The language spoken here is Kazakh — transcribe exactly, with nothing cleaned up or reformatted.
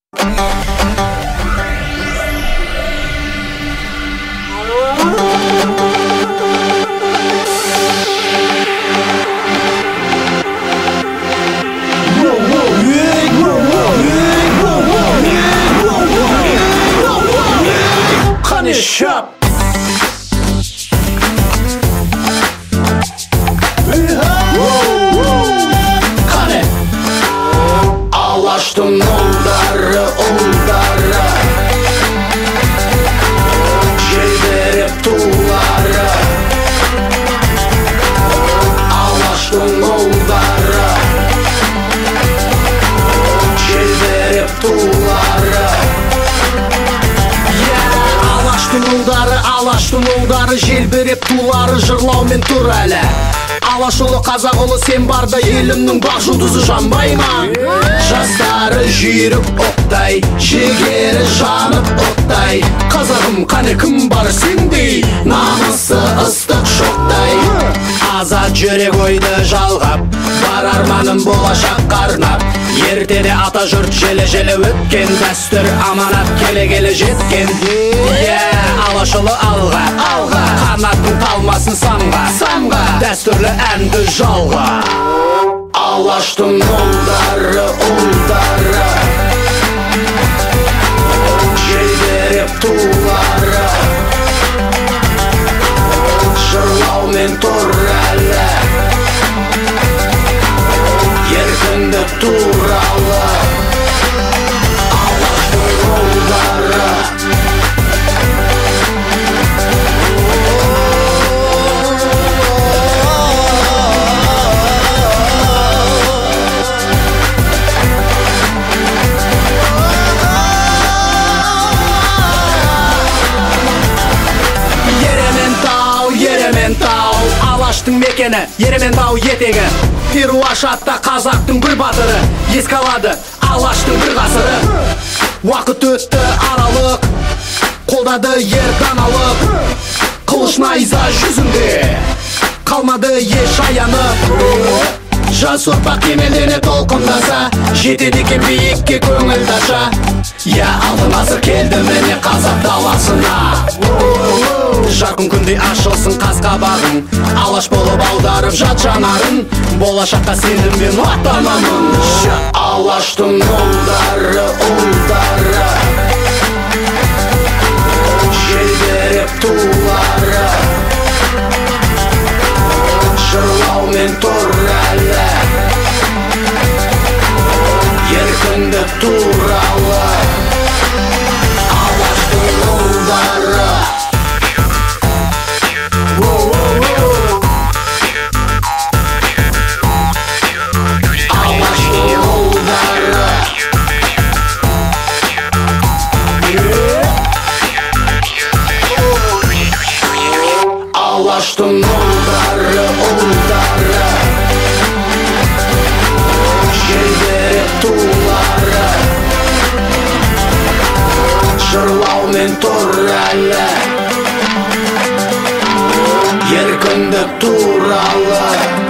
Shop. Kane Ağlaştım oldары, oldары Желбереп тулары Ağlaştım oldары Желбереп тулары Улдары, алаштың улдары, желбіреп тулары жырлаумен тұр әлі. Алаш ұлы, қазақ ұлы, сен барда елімнің бақ жұлдызы жанбай ма? Жастары жүйрік оқтай, жігері жанып оттай. Қазағым, қане кім бар сендей, намысы ыстық шоқтай. Азат жүрек ойды жалғап, бар арманым болашақ қарнап. Ертеде ата жұрт желі-желі өткен, дәстүр аманат келе-келе жеткен. Алашылы алға, алға, қанатын талмасын самға, самға, дәстүрлі әнді жалға. Алаштың ұлдары, ұлдары желбереп тулары жырлаумен тұр әлі еркіндік туралы. Алаштың ұлдары Алаштың мекені, Ерейментау етегі. Перуаш атта қазақтың бір батыры, ескалады алаштың бір ғасыры. Уақыт өтті аралық, қолдады ер даналық. Қылыш найза жүзінде, қалмады еш аянып. Жас ұрпақ кемелдене толқындаса, жетеді екен биікке көңіл даша. Я алтын ғасыр келді міне қазақ даласына. Жарқын күндей ашылсын қас қабағың, алаш болып аударып жат жанарын. Болашаққа сеніммен аттанамын. Алаштың ұлдары, ұлдары желбереп тулары жырлаумен тұр әлі еркіндік туралы. Алаштың ұлдары Алаштың ұлдары, ұлдары желбереп тулары жырлаумен тұр әлі еркіндік туралы.